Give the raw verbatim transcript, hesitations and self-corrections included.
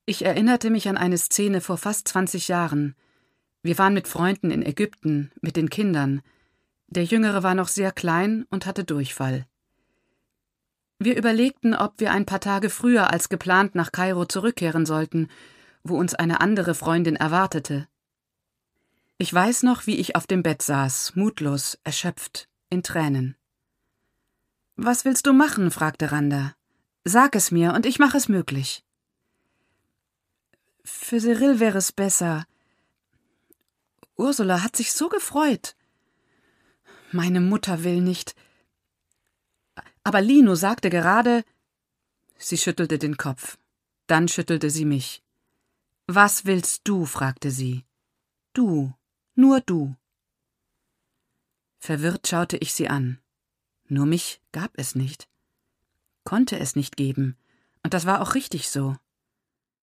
Ich erinnerte mich an eine Szene vor fast zwanzig Jahren. Wir waren mit Freunden in Ägypten, mit den Kindern. Der Jüngere war noch sehr klein und hatte Durchfall. Wir überlegten, ob wir ein paar Tage früher als geplant nach Kairo zurückkehren sollten, wo uns eine andere Freundin erwartete. Ich weiß noch, wie ich auf dem Bett saß, mutlos, erschöpft, in Tränen. »Was willst du machen?« fragte Randa. »Sag es mir, und ich mache es möglich.« »Für Cyril wäre es besser. Ursula hat sich so gefreut. Meine Mutter will nicht. Aber Lino sagte gerade...« Sie schüttelte den Kopf. Dann schüttelte sie mich. »Was willst du?« fragte sie. »Du, nur du.« Verwirrt schaute ich sie an. Nur mich gab es nicht. Konnte es nicht geben. Und das war auch richtig so.